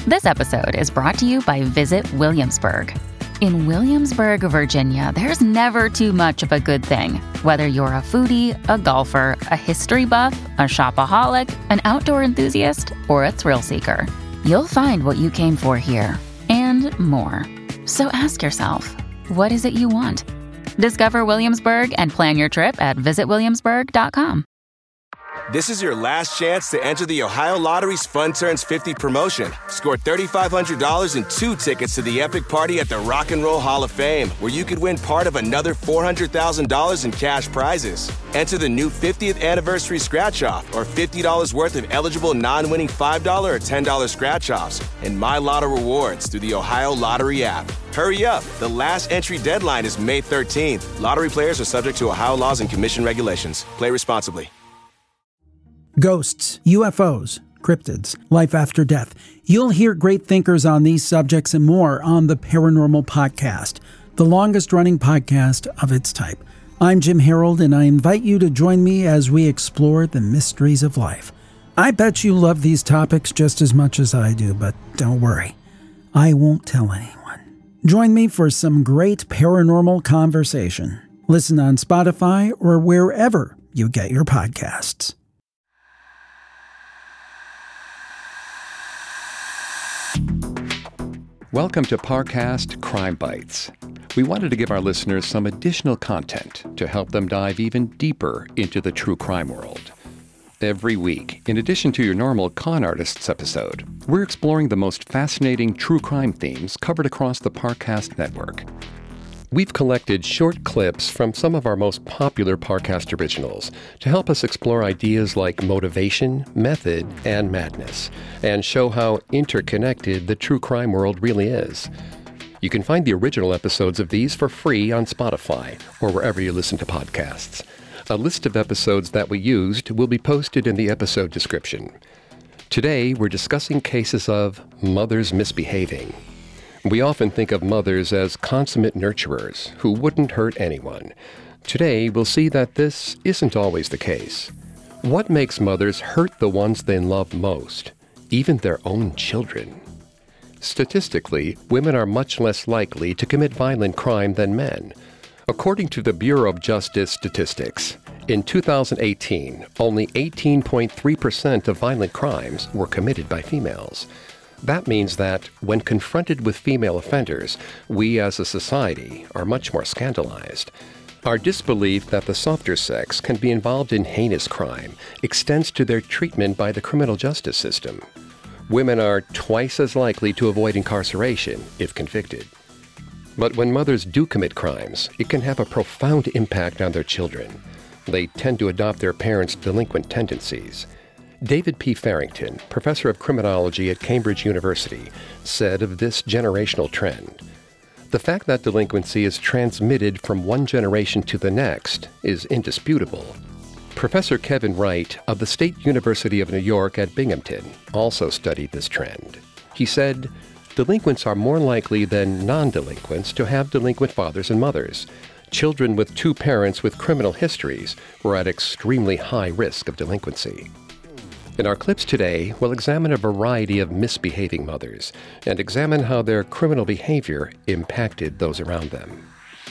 This episode is brought to you by Visit Williamsburg. In Williamsburg, Virginia, there's never too much of a good thing. Whether you're a foodie, a golfer, a history buff, a shopaholic, an outdoor enthusiast, or a thrill seeker, you'll find what you came for here and more. So ask yourself, what is it you want? Discover Williamsburg and plan your trip at visitwilliamsburg.com. This is your last chance to enter the Ohio Lottery's Fun Turns 50 promotion. Score $3,500 and 2 tickets to the epic party at the Rock and Roll Hall of Fame, where you could win part of another $400,000 in cash prizes. Enter the new 50th anniversary scratch-off or $50 worth of eligible non-winning $5 or $10 scratch-offs and My Lotto rewards through the Ohio Lottery app. Hurry up. The last entry deadline is May 13th. Lottery players are subject to Ohio laws and commission regulations. Play responsibly. Ghosts, UFOs, cryptids, life after death. You'll hear great thinkers on these subjects and more on the Paranormal Podcast, the longest-running podcast of its type. I'm Jim Harold, and I invite you to join me as we explore the mysteries of life. I bet you love these topics just as much as I do, but don't worry, I won't tell anyone. Join me for some great paranormal conversation. Listen on Spotify or wherever you get your podcasts. Welcome to Parcast Crime Bites. We wanted to give our listeners some additional content to help them dive even deeper into the true crime world. Every week, in addition to your normal Con Artists episode, we're exploring the most fascinating true crime themes covered across the Parcast network. We've collected short clips from some of our most popular Parcast originals to help us explore ideas like motivation, method, and madness, and show how interconnected the true crime world really is. You can find the original episodes of these for free on Spotify or wherever you listen to podcasts. A list of episodes that we used will be posted in the episode description. Today, we're discussing cases of mothers misbehaving. We often think of mothers as consummate nurturers who wouldn't hurt anyone. Today, we'll see that this isn't always the case. What makes mothers hurt the ones they love most, even their own children? Statistically, women are much less likely to commit violent crime than men. According to the Bureau of Justice Statistics, in 2018, only 18.3% of violent crimes were committed by females. That means that, when confronted with female offenders, we as a society are much more scandalized. Our disbelief that the softer sex can be involved in heinous crime extends to their treatment by the criminal justice system. Women are twice as likely to avoid incarceration if convicted. But when mothers do commit crimes, it can have a profound impact on their children. They tend to adopt their parents' delinquent tendencies. David P. Farrington, professor of criminology at Cambridge University, said of this generational trend, "The fact that delinquency is transmitted from one generation to the next is indisputable." Professor Kevin Wright of the State University of New York at Binghamton also studied this trend. He said, "Delinquents are more likely than non-delinquents to have delinquent fathers and mothers. Children with two parents with criminal histories were at extremely high risk of delinquency." In our clips today, we'll examine a variety of misbehaving mothers and examine how their criminal behavior impacted those around them.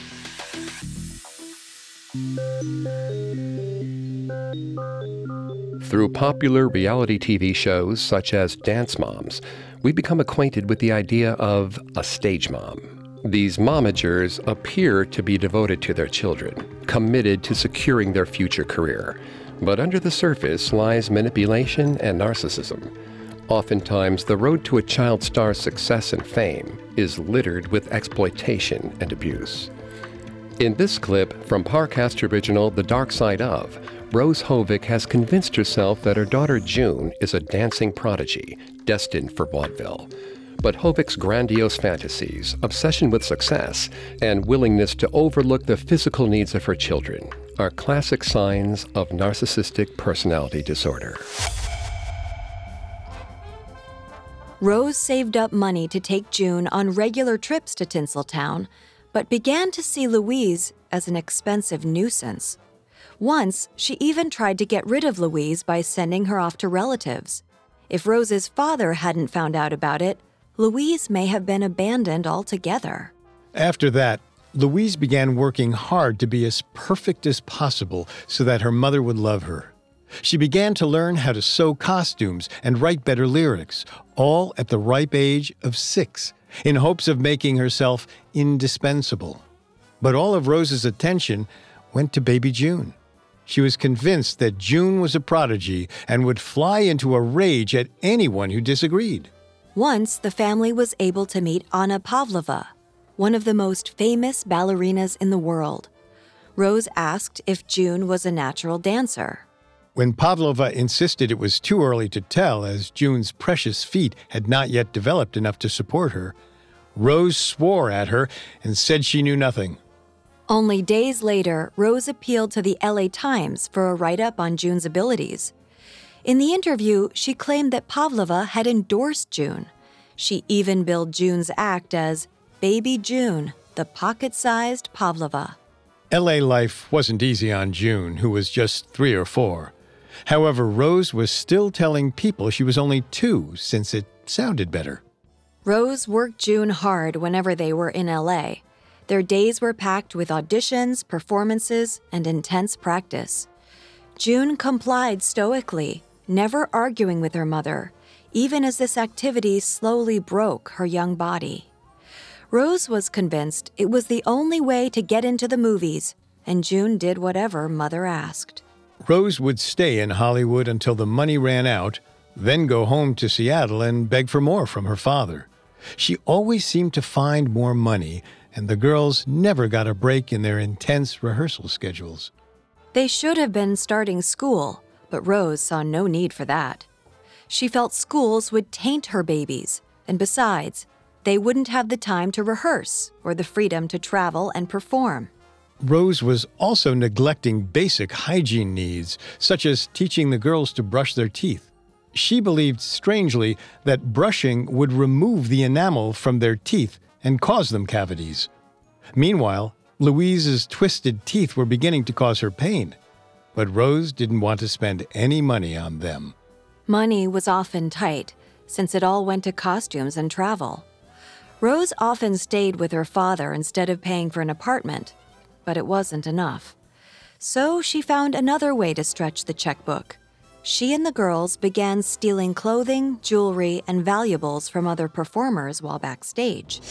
Through popular reality TV shows such as Dance Moms, we become acquainted with the idea of a stage mom. These momagers appear to be devoted to their children, committed to securing their future career. But under the surface lies manipulation and narcissism. Oftentimes, the road to a child star's success and fame is littered with exploitation and abuse. In this clip from Parcast original The Dark Side Of, Rose Hovick has convinced herself that her daughter June is a dancing prodigy destined for vaudeville. But Hovick's grandiose fantasies, obsession with success, and willingness to overlook the physical needs of her children are classic signs of narcissistic personality disorder. Rose saved up money to take June on regular trips to Tinseltown, but began to see Louise as an expensive nuisance. Once, she even tried to get rid of Louise by sending her off to relatives. If Rose's father hadn't found out about it, Louise may have been abandoned altogether. After that, Louise began working hard to be as perfect as possible so that her mother would love her. She began to learn how to sew costumes and write better lyrics, all at the ripe age of 6, in hopes of making herself indispensable. But all of Rose's attention went to baby June. She was convinced that June was a prodigy and would fly into a rage at anyone who disagreed. Once, the family was able to meet Anna Pavlova, one of the most famous ballerinas in the world. Rose asked if June was a natural dancer. When Pavlova insisted it was too early to tell, as June's precious feet had not yet developed enough to support her, Rose swore at her and said she knew nothing. Only days later, Rose appealed to the LA Times for a write-up on June's abilities. In the interview, she claimed that Pavlova had endorsed June. She even billed June's act as Baby June, the pocket-sized Pavlova. LA life wasn't easy on June, who was just 3 or 4. However, Rose was still telling people she was only 2 since it sounded better. Rose worked June hard whenever they were in LA. Their days were packed with auditions, performances, and intense practice. June complied stoically, never arguing with her mother, even as this activity slowly broke her young body. Rose was convinced it was the only way to get into the movies, and June did whatever mother asked. Rose would stay in Hollywood until the money ran out, then go home to Seattle and beg for more from her father. She always seemed to find more money, and the girls never got a break in their intense rehearsal schedules. They should have been starting school, but Rose saw no need for that. She felt schools would taint her babies, and besides, they wouldn't have the time to rehearse or the freedom to travel and perform. Rose was also neglecting basic hygiene needs, such as teaching the girls to brush their teeth. She believed, strangely, that brushing would remove the enamel from their teeth and cause them cavities. Meanwhile, Louise's twisted teeth were beginning to cause her pain, but Rose didn't want to spend any money on them. Money was often tight, since it all went to costumes and travel. Rose often stayed with her father instead of paying for an apartment, but it wasn't enough. So she found another way to stretch the checkbook. She and the girls began stealing clothing, jewelry, and valuables from other performers while backstage.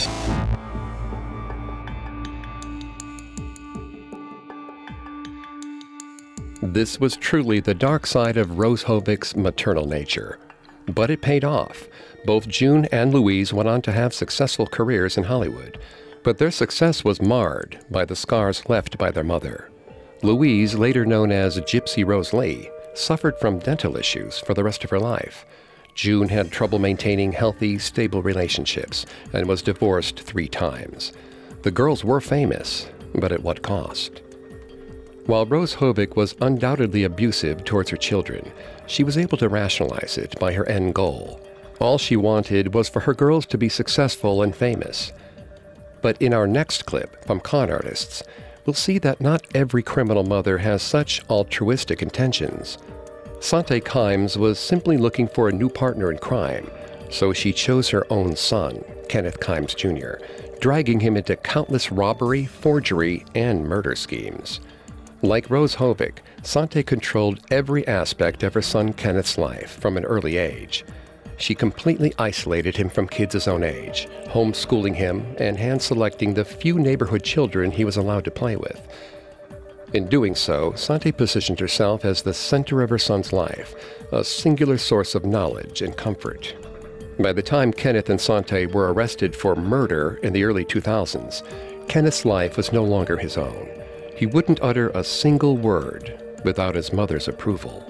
This was truly the dark side of Rose Hovick's maternal nature. But it paid off. Both June and Louise went on to have successful careers in Hollywood. But their success was marred by the scars left by their mother. Louise, later known as Gypsy Rose Lee, suffered from dental issues for the rest of her life. June had trouble maintaining healthy, stable relationships and was divorced 3 times. The girls were famous, but at what cost? While Rose Hovick was undoubtedly abusive towards her children, she was able to rationalize it by her end goal. All she wanted was for her girls to be successful and famous. But in our next clip from Con Artists, we'll see that not every criminal mother has such altruistic intentions. Sante Kimes was simply looking for a new partner in crime, so she chose her own son, Kenneth Kimes Jr., dragging him into countless robbery, forgery, and murder schemes. Like Rose Hovick, Sante controlled every aspect of her son Kenneth's life from an early age. She completely isolated him from kids his own age, homeschooling him and hand-selecting the few neighborhood children he was allowed to play with. In doing so, Sante positioned herself as the center of her son's life, a singular source of knowledge and comfort. By the time Kenneth and Sante were arrested for murder in the early 2000s, Kenneth's life was no longer his own. He wouldn't utter a single word without his mother's approval.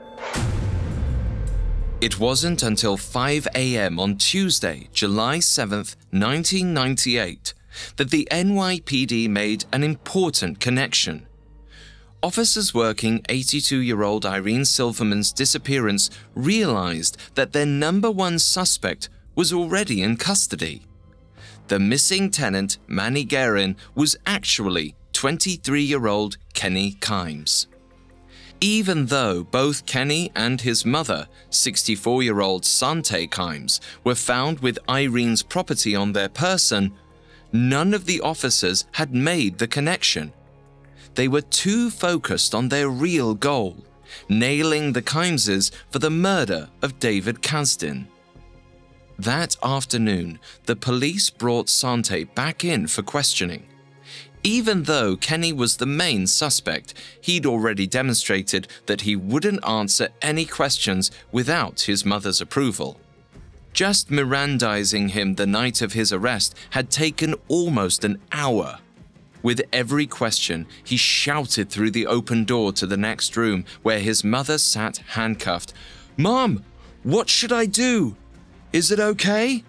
It wasn't until 5 a.m. on Tuesday, July 7th, 1998, that the NYPD made an important connection. Officers working 82-year-old Irene Silverman's disappearance realized that their number 1 suspect was already in custody. The missing tenant, Manny Guerin, was actually 23-year-old Kenny Kimes. Even though both Kenny and his mother, 64-year-old Sante Kimes, were found with Irene's property on their person, none of the officers had made the connection. They were too focused on their real goal, nailing the Kimeses for the murder of David Kasdan. That afternoon, the police brought Sante back in for questioning. Even though Kenny was the main suspect, he'd already demonstrated that he wouldn't answer any questions without his mother's approval. Just Mirandizing him the night of his arrest had taken almost an hour. With every question, he shouted through the open door to the next room where his mother sat handcuffed. "Mom, what should I do? Is it okay?"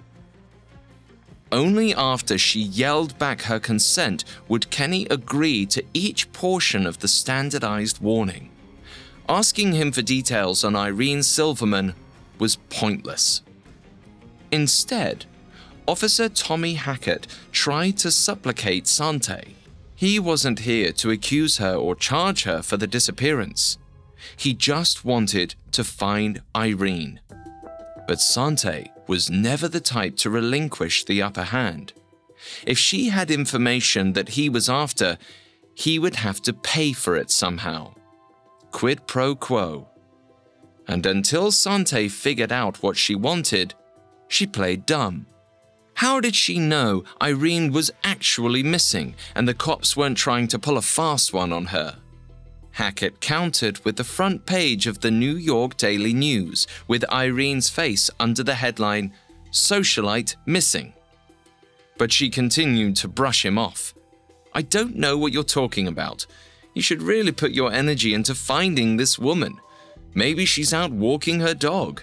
Only after she yelled back her consent would Kenny agree to each portion of the standardized warning. Asking him for details on Irene Silverman was pointless. Instead, Officer Tommy Hackett tried to supplicate Sante. He wasn't here to accuse her or charge her for the disappearance. He just wanted to find Irene. But Sante was never the type to relinquish the upper hand. If she had information that he was after, he would have to pay for it somehow. Quid pro quo. And until Sante figured out what she wanted, she played dumb. How did she know Irene was actually missing and the cops weren't trying to pull a fast one on her? Hackett countered with the front page of the New York Daily News with Irene's face under the headline, "Socialite Missing." But she continued to brush him off. "I don't know what you're talking about. You should really put your energy into finding this woman. Maybe she's out walking her dog."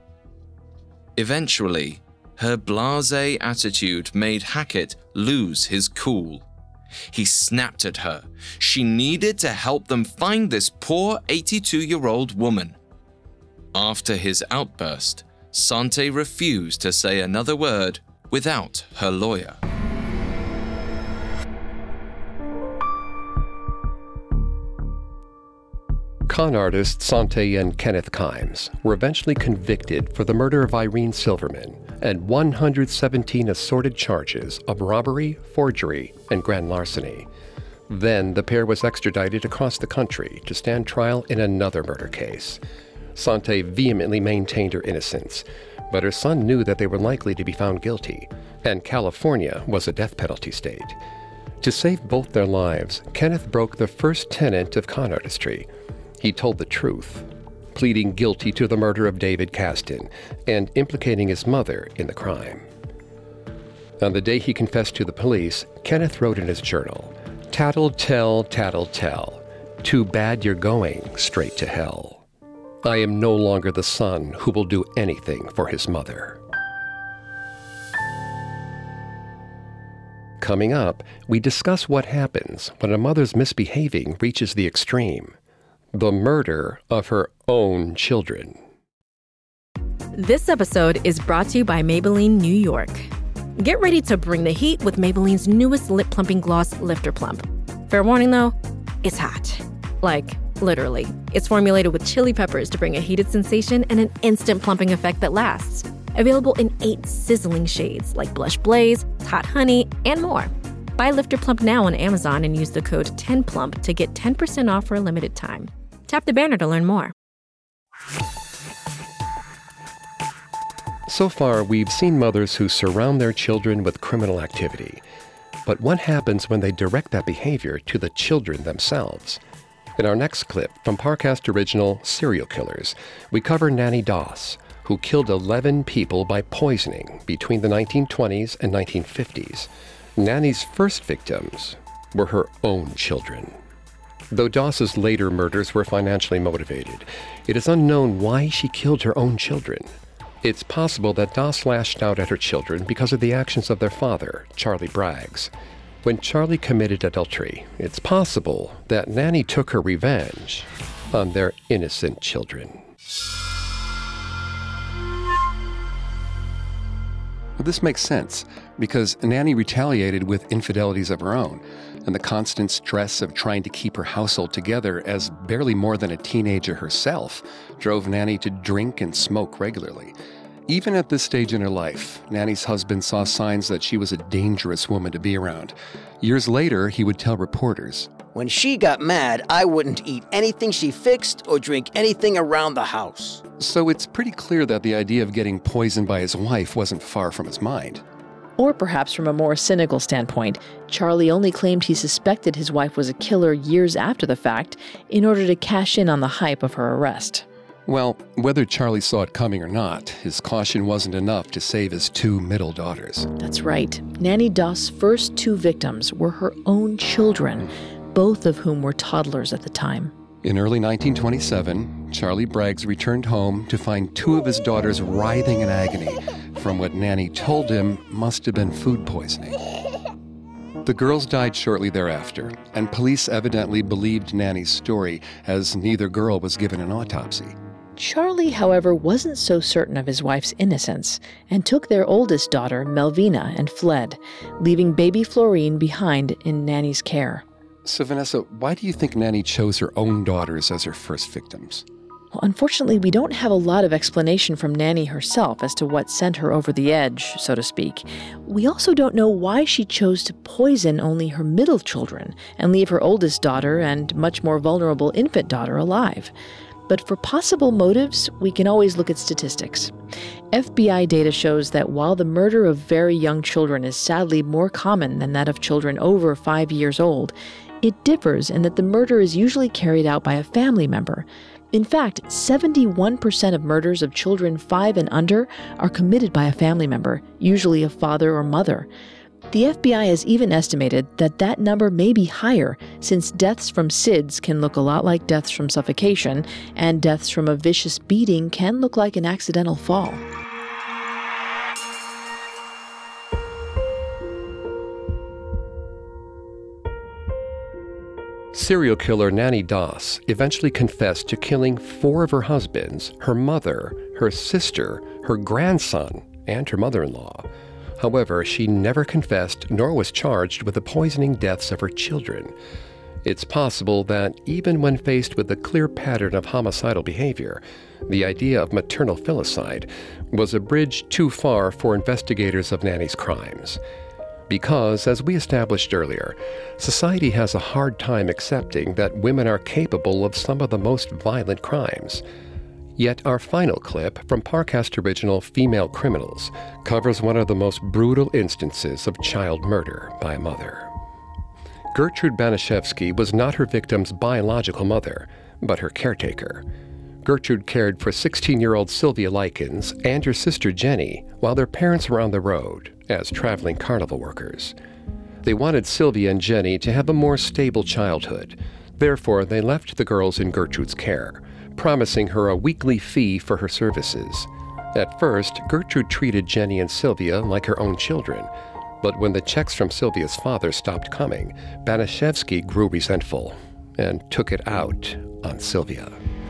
Eventually, her blasé attitude made Hackett lose his cool. He snapped at her. She needed to help them find this poor 82-year-old woman. After his outburst, Sante refused to say another word without her lawyer. Con artists Sante and Kenneth Kimes were eventually convicted for the murder of Irene Silverman and 117 assorted charges of robbery, forgery, and grand larceny. Then the pair was extradited across the country to stand trial in another murder case. Sante vehemently maintained her innocence, but her son knew that they were likely to be found guilty, and California was a death penalty state. To save both their lives, Kenneth broke the first tenet of con artistry. He told the truth, pleading guilty to the murder of David Kasdan and implicating his mother in the crime. On the day he confessed to the police, Kenneth wrote in his journal, "Tattle, tell, tattle, tell. Too bad you're going straight to hell. I am no longer the son who will do anything for his mother." Coming up, we discuss what happens when a mother's misbehaving reaches the extreme. The murder of her own children. This episode is brought to you by Maybelline New York. Get ready to bring the heat with Maybelline's newest lip plumping gloss, Lifter Plump. Fair warning though, it's hot. Like, literally. It's formulated with chili peppers to bring a heated sensation and an instant plumping effect that lasts. Available in 8 sizzling shades like Blush Blaze, Hot Honey, and more. Buy Lifter Plump now on Amazon and use the code 10PLUMP to get 10% off for a limited time. Tap the banner to learn more. So far, we've seen mothers who surround their children with criminal activity. But what happens when they direct that behavior to the children themselves? In our next clip from Parcast Original Serial Killers, we cover Nanny Doss, who killed 11 people by poisoning between the 1920s and 1950s. Nanny's first victims were her own children. Though Doss's later murders were financially motivated, it is unknown why she killed her own children. It's possible that Doss lashed out at her children because of the actions of their father, Charlie Braggs. When Charlie committed adultery, it's possible that Nanny took her revenge on their innocent children. Well, this makes sense because Nanny retaliated with infidelities of her own, and the constant stress of trying to keep her household together as barely more than a teenager herself drove Nanny to drink and smoke regularly. Even at this stage in her life, Nanny's husband saw signs that she was a dangerous woman to be around. Years later, he would tell reporters, "When she got mad, I wouldn't eat anything she fixed or drink anything around the house." So it's pretty clear that the idea of getting poisoned by his wife wasn't far from his mind. Or perhaps from a more cynical standpoint, Charlie only claimed he suspected his wife was a killer years after the fact in order to cash in on the hype of her arrest. Well, whether Charlie saw it coming or not, his caution wasn't enough to save his two middle daughters. That's right. Nanny Doss' first two victims were her own children, both of whom were toddlers at the time. In early 1927, Charlie Braggs returned home to find two of his daughters writhing in agony from what Nanny told him must have been food poisoning. The girls died shortly thereafter, and police evidently believed Nanny's story as neither girl was given an autopsy. Charlie, however, wasn't so certain of his wife's innocence and took their oldest daughter, Melvina, and fled, leaving baby Florine behind in Nanny's care. So, Vanessa, why do you think Nanny chose her own daughters as her first victims? Well, unfortunately, we don't have a lot of explanation from Nanny herself as to what sent her over the edge, so to speak. We also don't know why she chose to poison only her middle children and leave her oldest daughter and much more vulnerable infant daughter alive. But for possible motives, we can always look at statistics. FBI data shows that while the murder of very young children is sadly more common than that of children over 5 years old, it differs in that the murder is usually carried out by a family member. In fact, 71% of murders of children 5 and under are committed by a family member, usually a father or mother. The FBI has even estimated that that number may be higher, since deaths from SIDS can look a lot like deaths from suffocation, and deaths from a vicious beating can look like an accidental fall. Serial killer Nanny Doss eventually confessed to killing 4 of her husbands, her mother, her sister, her grandson, and her mother-in-law. However, she never confessed nor was charged with the poisoning deaths of her children. It's possible that even when faced with a clear pattern of homicidal behavior, the idea of maternal filicide was a bridge too far for investigators of Nanny's crimes. Because, as we established earlier, society has a hard time accepting that women are capable of some of the most violent crimes. Yet our final clip from Parcast original Female Criminals covers one of the most brutal instances of child murder by a mother. Gertrude Banaszewski was not her victim's biological mother, but her caretaker. Gertrude cared for 16-year-old Sylvia Likens and her sister Jenny while their parents were on the road as traveling carnival workers. They wanted Sylvia and Jenny to have a more stable childhood. Therefore, they left the girls in Gertrude's care, promising her a weekly fee for her services. At first, Gertrude treated Jenny and Sylvia like her own children, but when the checks from Sylvia's father stopped coming, Banaszewski grew resentful and took it out on Sylvia.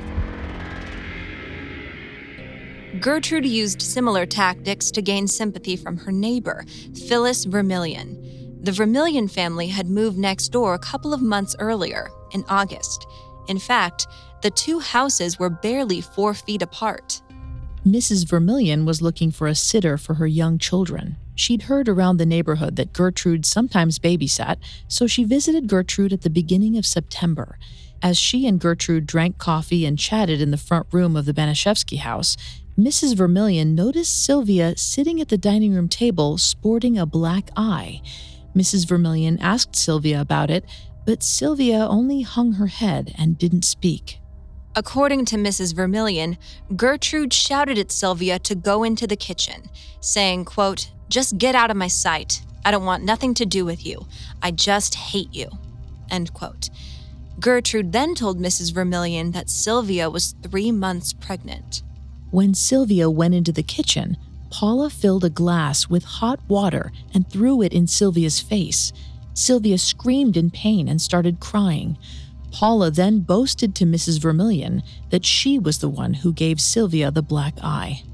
Gertrude used similar tactics to gain sympathy from her neighbor, Phyllis Vermillion. The Vermillion family had moved next door a couple of months earlier, in August. In fact, the two houses were barely 4 feet apart. Mrs. Vermillion was looking for a sitter for her young children. She'd heard around the neighborhood that Gertrude sometimes babysat, so she visited Gertrude at the beginning of September. As she and Gertrude drank coffee and chatted in the front room of the Banaszewski house, Mrs. Vermillion noticed Sylvia sitting at the dining room table sporting a black eye. Mrs. Vermillion asked Sylvia about it, but Sylvia only hung her head and didn't speak. According to Mrs. Vermillion, Gertrude shouted at Sylvia to go into the kitchen, saying, quote, "Just get out of my sight. I don't want nothing to do with you. I just hate you," end quote. Gertrude then told Mrs. Vermillion that Sylvia was 3 months pregnant. When Sylvia went into the kitchen, Paula filled a glass with hot water and threw it in Sylvia's face. Sylvia screamed in pain and started crying. Paula then boasted to Mrs. Vermillion that she was the one who gave Sylvia the black eye.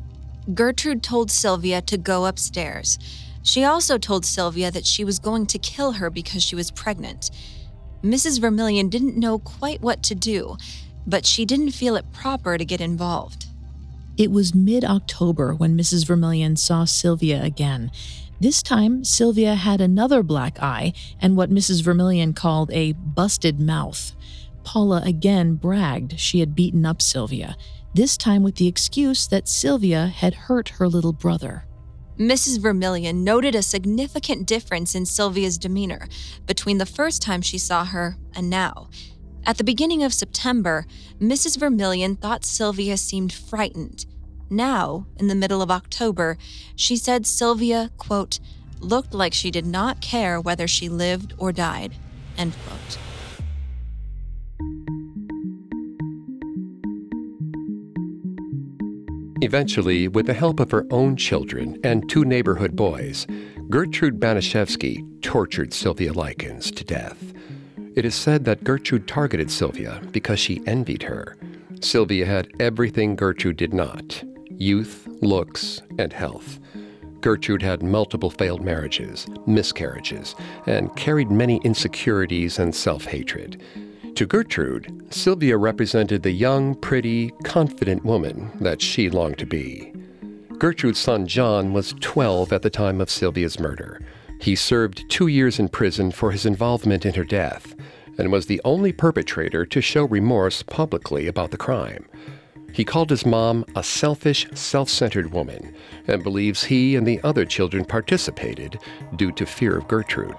Gertrude told Sylvia to go upstairs. She also told Sylvia that she was going to kill her because she was pregnant. Mrs. Vermillion didn't know quite what to do, but she didn't feel it proper to get involved. It was mid-October when Mrs. Vermillion saw Sylvia again. This time, Sylvia had another black eye and what Mrs. Vermillion called a busted mouth. Paula again bragged she had beaten up Sylvia, this time with the excuse that Sylvia had hurt her little brother. Mrs. Vermillion noted a significant difference in Sylvia's demeanor between the first time she saw her and now. At the beginning of September, Mrs. Vermillion thought Sylvia seemed frightened. Now, in the middle of October, she said Sylvia, quote, looked like she did not care whether she lived or died, end quote. Eventually, with the help of her own children and 2 neighborhood boys, Gertrude Banishevsky tortured Sylvia Likens to death. It is said that Gertrude targeted Sylvia because she envied her. Sylvia had everything Gertrude did not: youth, looks, and health. Gertrude had multiple failed marriages, miscarriages, and carried many insecurities and self-hatred. To Gertrude, Sylvia represented the young, pretty, confident woman that she longed to be. Gertrude's son John was 12 at the time of Sylvia's murder. He served 2 years in prison for his involvement in her death and was the only perpetrator to show remorse publicly about the crime. He called his mom a selfish, self-centered woman and believes he and the other children participated due to fear of Gertrude.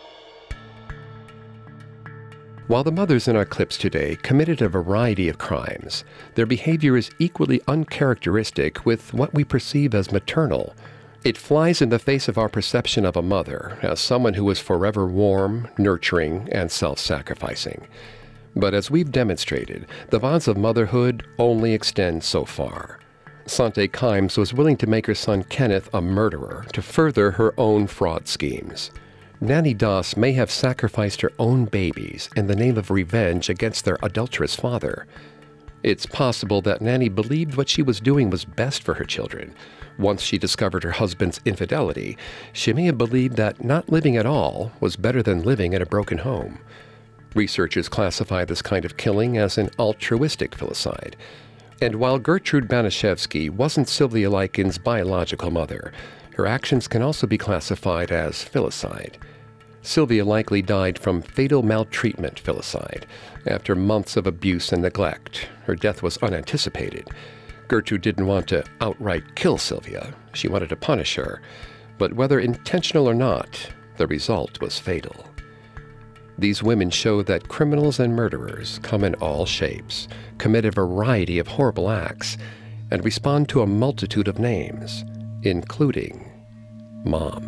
While the mothers in our clips today committed a variety of crimes, their behavior is equally uncharacteristic with what we perceive as maternal. It flies in the face of our perception of a mother as someone who is forever warm, nurturing, and self-sacrificing. But as we've demonstrated, the bonds of motherhood only extend so far. Sante Kimes was willing to make her son Kenneth a murderer to further her own fraud schemes. Nanny Doss may have sacrificed her own babies in the name of revenge against their adulterous father. It's possible that Nanny believed what she was doing was best for her children. Once she discovered her husband's infidelity, she may have believed that not living at all was better than living in a broken home. Researchers classify this kind of killing as an altruistic filicide. And while Gertrude Banishevsky wasn't Sylvia Likens' biological mother, her actions can also be classified as filicide. Sylvia likely died from fatal maltreatment filicide. After months of abuse and neglect, her death was unanticipated. Gertrude didn't want to outright kill Sylvia. She wanted to punish her. But whether intentional or not, the result was fatal. These women show that criminals and murderers come in all shapes, commit a variety of horrible acts, and respond to a multitude of names, including Mom.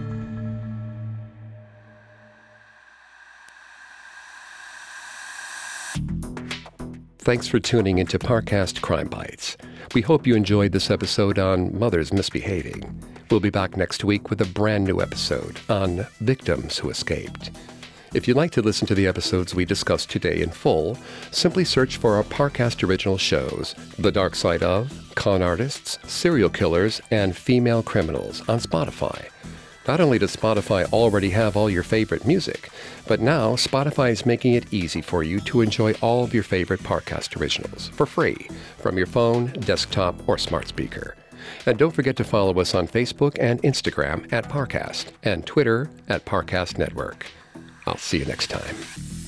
Thanks for tuning into Parcast Crime Bites. We hope you enjoyed this episode on mothers misbehaving. We'll be back next week with a brand new episode on victims who escaped. If you'd like to listen to the episodes we discussed today in full, simply search for our Parcast original shows, The Dark Side of, Con Artists, Serial Killers, and Female Criminals on Spotify. Not only does Spotify already have all your favorite music, but now Spotify is making it easy for you to enjoy all of your favorite Parcast originals for free from your phone, desktop, or smart speaker. And don't forget to follow us on Facebook and Instagram at Parcast and Twitter at Parcast Network. I'll see you next time.